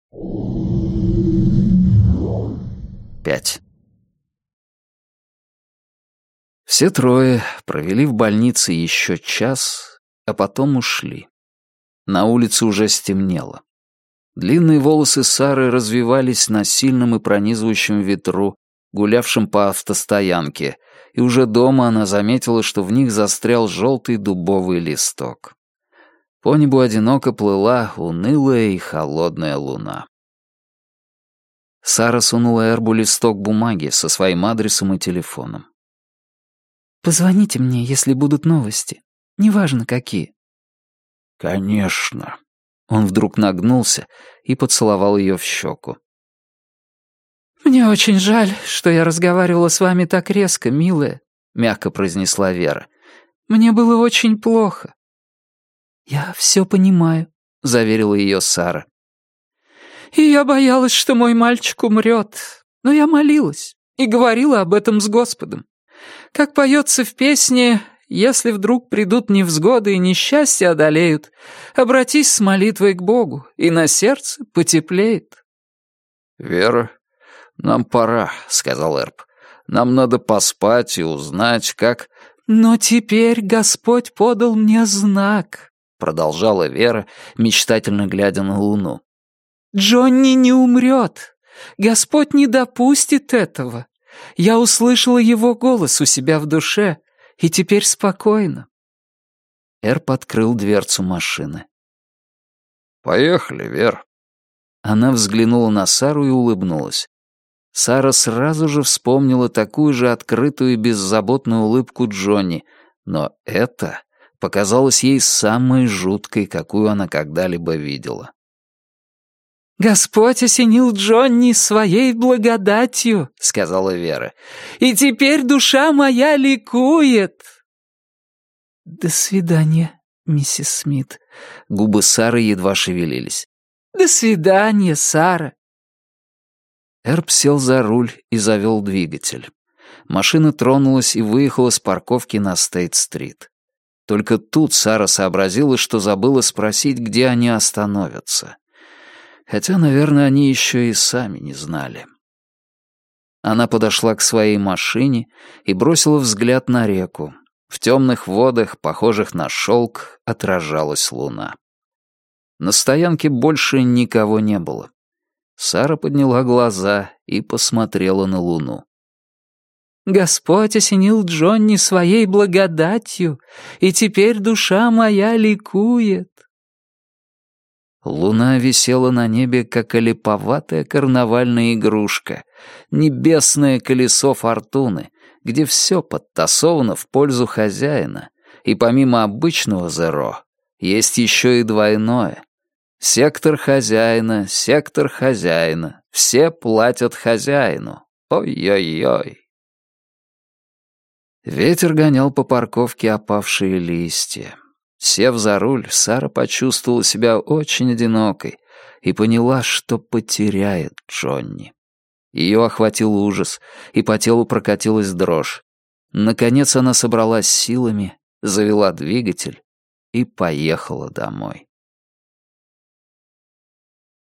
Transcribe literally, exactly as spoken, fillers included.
Пять. Все трое провели в больнице еще час, а потом ушли. На улице уже стемнело. Длинные волосы Сары развивались на сильном и пронизывающем ветру, гулявшем по автостоянке, и уже дома она заметила, что в них застрял желтый дубовый листок. По небу одиноко плыла унылая и холодная луна. Сара сунула Эрбу листок бумаги со своим адресом и телефоном. «Позвоните мне, если будут новости. Неважно, какие». «Конечно». Он вдруг нагнулся и поцеловал ее в щеку. «Мне очень жаль, что я разговаривала с вами так резко, милая», — мягко произнесла Вера. «Мне было очень плохо». «Я все понимаю», — заверила ее Сара. «И я боялась, что мой мальчик умрет, но я молилась и говорила об этом с Господом. Как поется в песне, если вдруг придут невзгоды и несчастья одолеют, обратись с молитвой к Богу, и на сердце потеплеет». «Вера, нам пора», — сказал Эрб. «Нам надо поспать и узнать, как...» «Но теперь Господь подал мне знак», — продолжала Вера, мечтательно глядя на луну. «Джонни не умрет. Господь не допустит этого. Я услышала его голос у себя в душе, и теперь спокойно». Эрб открыл дверцу машины. «Поехали, Вер». Она взглянула на Сару и улыбнулась. Сара сразу же вспомнила такую же открытую и беззаботную улыбку Джонни, но это показалось ей самой жуткой, какую она когда-либо видела. «Господь осенил Джонни своей благодатью», — сказала Вера, «и теперь душа моя ликует». «До свидания, миссис Смит». Губы Сары едва шевелились. «До свидания, Сара». Эрб сел за руль и завел двигатель. Машина тронулась и выехала с парковки на Стейт-стрит. Только тут Сара сообразила, что забыла спросить, где они остановятся. Хотя, наверное, они еще и сами не знали. Она подошла к своей машине и бросила взгляд на реку. В темных водах, похожих на шелк, отражалась луна. На стоянке больше никого не было. Сара подняла глаза и посмотрела на луну. «Господь осенил Джонни своей благодатью, и теперь душа моя ликует». Луна висела на небе, как олиповатая карнавальная игрушка, небесное колесо фортуны, где все подтасовано в пользу хозяина, и помимо обычного зеро есть еще и двойное. Сектор хозяина, сектор хозяина, все платят хозяину. Ой-ой-ой. Ветер гонял по парковке опавшие листья. Сев за руль, Сара почувствовала себя очень одинокой и поняла, что потеряет Джонни. Ее охватил ужас, и по телу прокатилась дрожь. Наконец она собралась силами, завела двигатель и поехала домой.